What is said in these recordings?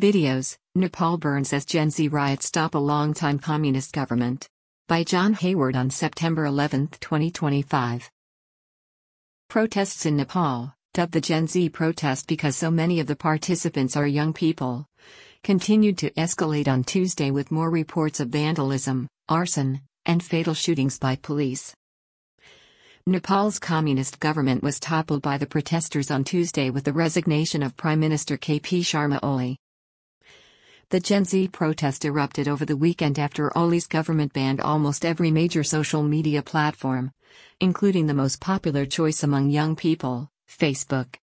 Videos, Nepal burns as Gen Z riots stop a longtime communist government. By John Hayward on September 11, 2025. Protests in Nepal, dubbed the Gen Z protest because so many of the participants are young people, continued to escalate on Tuesday with more reports of vandalism, arson, and fatal shootings by police. Nepal's communist government was toppled by the protesters on Tuesday with the resignation of Prime Minister KP Sharma Oli. The Gen Z protest erupted over the weekend after Oli's government banned almost every major social media platform, including the most popular choice among young people, Facebook.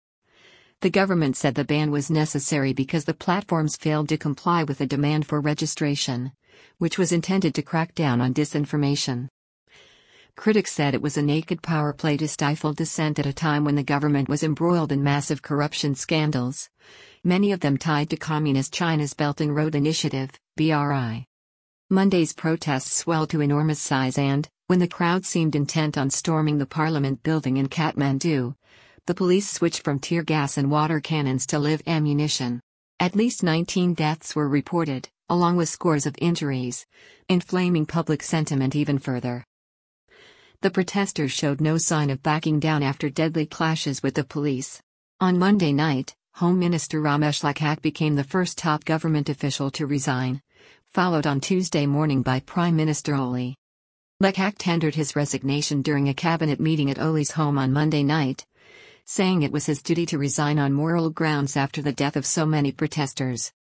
The government said the ban was necessary because the platforms failed to comply with a demand for registration, which was intended to crack down on disinformation. Critics said it was a naked power play to stifle dissent at a time when the government was embroiled in massive corruption scandals, many of them tied to Communist China's Belt and Road Initiative, BRI. Monday's protests swelled to enormous size and, when the crowd seemed intent on storming the parliament building in Kathmandu, the police switched from tear gas and water cannons to live ammunition. At least 19 deaths were reported, along with scores of injuries, inflaming public sentiment even further. The protesters showed no sign of backing down after deadly clashes with the police. On Monday night, Home Minister Ramesh Lakhak became the first top government official to resign, followed on Tuesday morning by Prime Minister Oli. Lakhak tendered his resignation during a cabinet meeting at Oli's home on Monday night, saying it was his duty to resign on moral grounds after the death of so many protesters.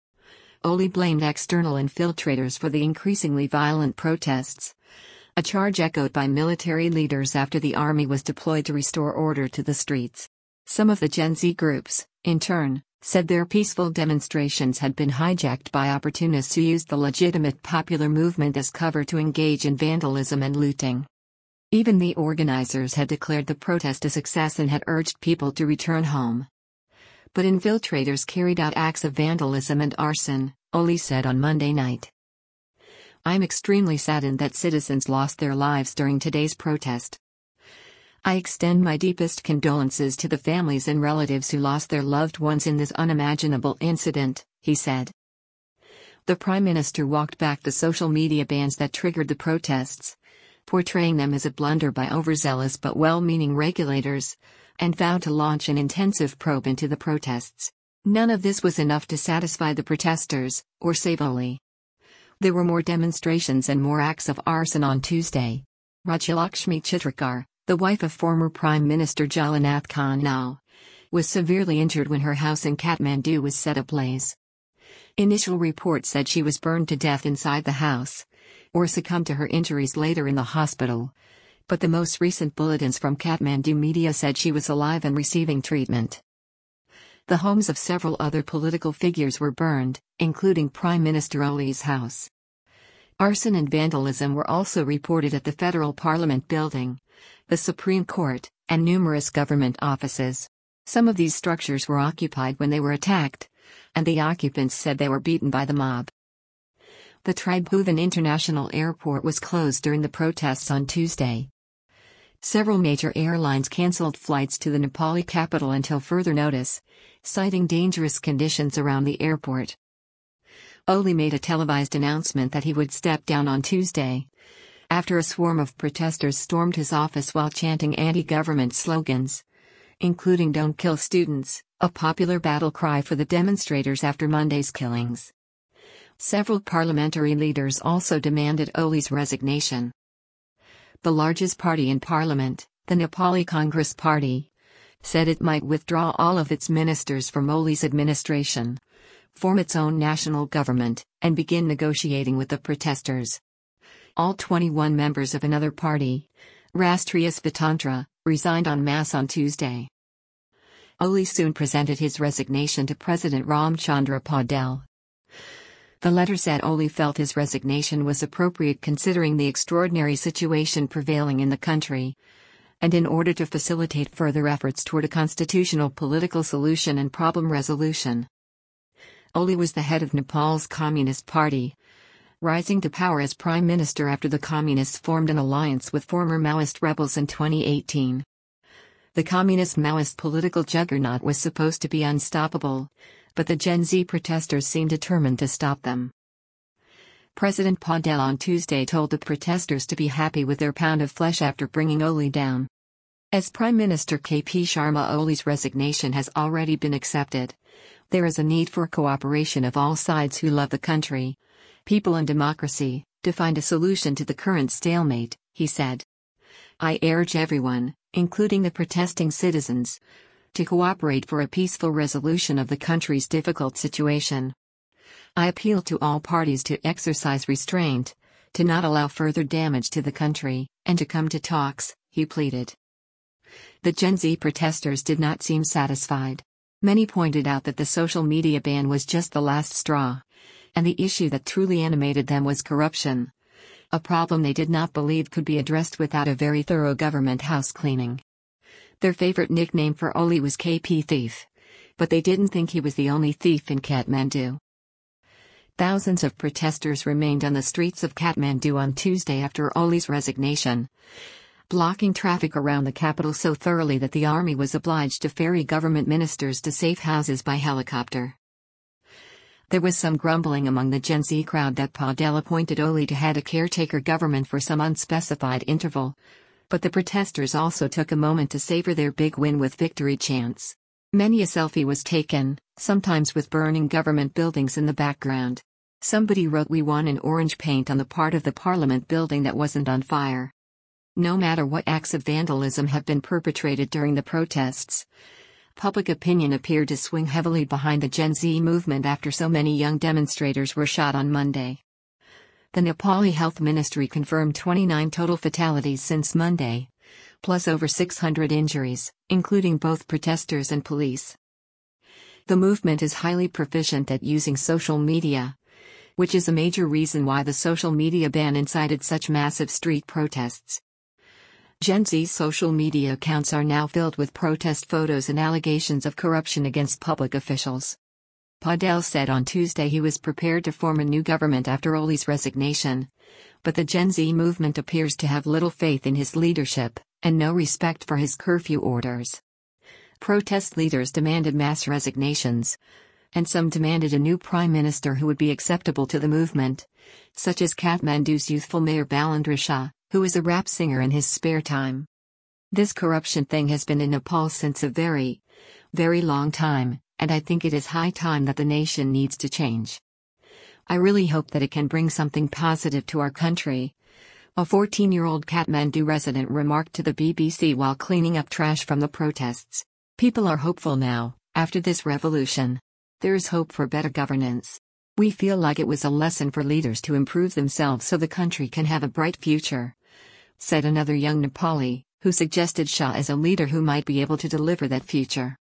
Oli blamed external infiltrators for the increasingly violent protests, a charge echoed by military leaders after the army was deployed to restore order to the streets. Some of the Gen Z groups, in turn, said their peaceful demonstrations had been hijacked by opportunists who used the legitimate popular movement as cover to engage in vandalism and looting. Even the organizers had declared the protest a success and had urged people to return home. But infiltrators carried out acts of vandalism and arson, Oli said on Monday night. "I'm extremely saddened that citizens lost their lives during today's protest. I extend my deepest condolences to the families and relatives who lost their loved ones in this unimaginable incident," he said. The Prime Minister walked back the social media bans that triggered the protests, portraying them as a blunder by overzealous but well-meaning regulators, and vowed to launch an intensive probe into the protests. None of this was enough to satisfy the protesters, or save Oli. There were more demonstrations and more acts of arson on Tuesday. Rajalakshmi Chitrakar, the wife of former Prime Minister Jalanath Khanal, was severely injured when her house in Kathmandu was set ablaze. Initial reports said she was burned to death inside the house, or succumbed to her injuries later in the hospital, but the most recent bulletins from Kathmandu media said she was alive and receiving treatment. The homes of several other political figures were burned, including Prime Minister Oli's house. Arson and vandalism were also reported at the Federal Parliament building, the Supreme Court, and numerous government offices. Some of these structures were occupied when they were attacked, and the occupants said they were beaten by the mob. The Tribhuvan International Airport was closed during the protests on Tuesday. Several major airlines cancelled flights to the Nepali capital until further notice, citing dangerous conditions around the airport. Oli made a televised announcement that he would step down on Tuesday, after a swarm of protesters stormed his office while chanting anti-government slogans, including "Don't kill students," a popular battle cry for the demonstrators after Monday's killings. Several parliamentary leaders also demanded Oli's resignation. The largest party in parliament, the Nepali Congress Party, said it might withdraw all of its ministers from Oli's administration, form its own national government, and begin negotiating with the protesters. All 21 members of another party, Rashtriya Svatantra, resigned en masse on Tuesday. Oli soon presented his resignation to President Ramchandra Paudel. The letter said Oli felt his resignation was appropriate considering the extraordinary situation prevailing in the country, and in order to facilitate further efforts toward a constitutional political solution and problem resolution. Oli was the head of Nepal's Communist Party, rising to power as prime minister after the Communists formed an alliance with former Maoist rebels in 2018. The Communist-Maoist political juggernaut was supposed to be unstoppable, but the Gen Z protesters seem determined to stop them. President Paudel on Tuesday told the protesters to be happy with their pound of flesh after bringing Oli down. As Prime Minister KP Sharma Oli's resignation has already been accepted, there is a need for cooperation of all sides who love the country, people and democracy, to find a solution to the current stalemate, he said. I urge everyone, including the protesting citizens, to cooperate for a peaceful resolution of the country's difficult situation. I appeal to all parties to exercise restraint, to not allow further damage to the country, and to come to talks, he pleaded. The Gen Z protesters did not seem satisfied. Many pointed out that the social media ban was just the last straw, and the issue that truly animated them was corruption, a problem they did not believe could be addressed without a very thorough government house cleaning. Their favorite nickname for Oli was KP Thief, but they didn't think he was the only thief in Kathmandu. Thousands of protesters remained on the streets of Kathmandu on Tuesday after Oli's resignation, blocking traffic around the capital so thoroughly that the army was obliged to ferry government ministers to safe houses by helicopter. There was some grumbling among the Gen Z crowd that Paudel appointed Oli to head a caretaker government for some unspecified interval, but the protesters also took a moment to savor their big win with victory chants. Many a selfie was taken, sometimes with burning government buildings in the background. Somebody wrote "We won" in orange paint on the part of the parliament building that wasn't on fire. No matter what acts of vandalism have been perpetrated during the protests, public opinion appeared to swing heavily behind the Gen Z movement after so many young demonstrators were shot on Monday. The Nepali Health Ministry confirmed 29 total fatalities since Monday, plus over 600 injuries, including both protesters and police. The movement is highly proficient at using social media, which is a major reason why the social media ban incited such massive street protests. Gen Z's social media accounts are now filled with protest photos and allegations of corruption against public officials. Paudel said on Tuesday he was prepared to form a new government after Oli's resignation, but the Gen Z movement appears to have little faith in his leadership, and no respect for his curfew orders. Protest leaders demanded mass resignations, and some demanded a new prime minister who would be acceptable to the movement, such as Kathmandu's youthful mayor Balendra Shah, who is a rap singer in his spare time. This corruption thing has been in Nepal since a very, very long time, and I think it is high time that the nation needs to change. I really hope that it can bring something positive to our country, a 14-year-old Kathmandu resident remarked to the BBC while cleaning up trash from the protests. People are hopeful now, after this revolution. There is hope for better governance. We feel like it was a lesson for leaders to improve themselves so the country can have a bright future, said another young Nepali, who suggested Shah as a leader who might be able to deliver that future.